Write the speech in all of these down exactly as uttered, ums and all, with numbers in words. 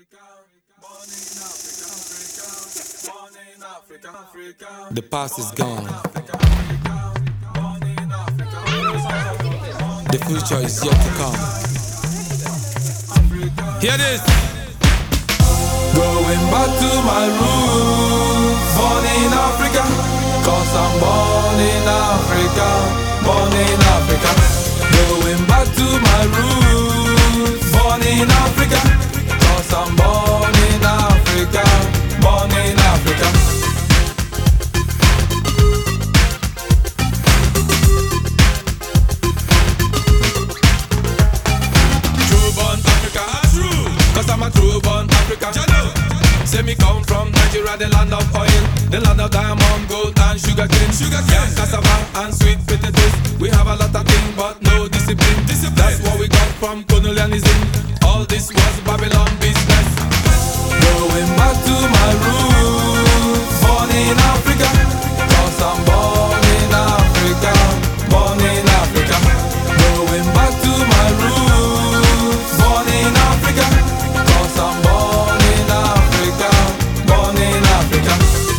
The past is gone. The future is yet to come. Hear this. Going back to my roots, born in Africa, cause I'm born in Africa, born in Africa. Going back to my roots, born in Africa, cause I'm born in Africa, born in Africa. True born Africa, true, cause I'm a true born Africa. Say me come from Nigeria, the land of oil, the land of diamond, gold and sugar cane, sugar cane, yeah, cassava and sweet potatoes. We have a lot of things, but no discipline. discipline. That's what we got from colonialism. All this was Babylon business. Going back to my roots, born in Africa, cause I'm born in Africa, born in Africa. Going back to my roots, born in Africa, cause I'm born in Africa, born in Africa.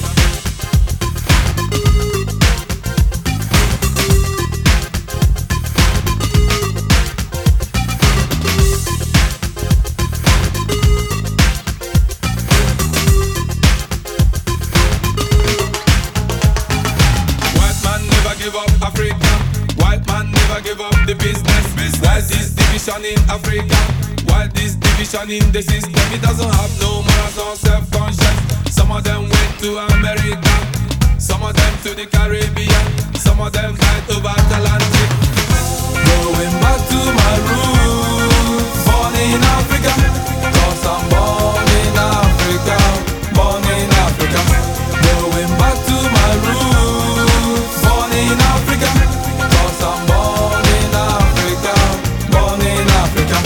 White man never give up Africa. White man never give up the business. Why this division in Africa? Why this division in the system? It doesn't have no morals or self-conscience. Some of them went to America, some of them to the Caribbean, some of them died over Atlantic. Going back to my roots, born in Africa, cause I'm born in Africa, born in Africa. Going back to my roots, born in Africa, cause I'm born in Africa, born in Africa.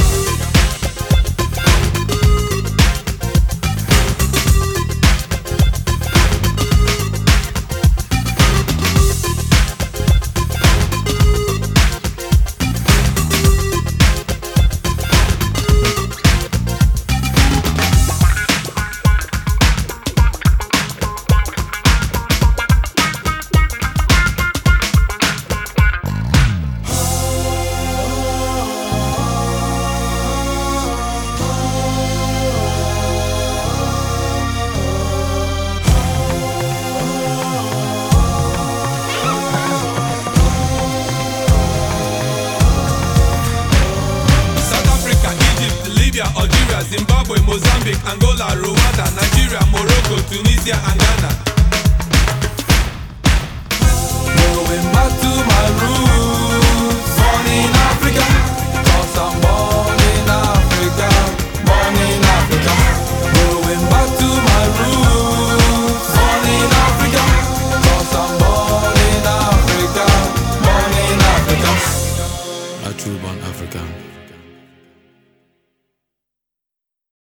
Algeria, Zimbabwe, Mozambique, Angola, Rwanda, Nigeria, Morocco, Tunisia and Ghana.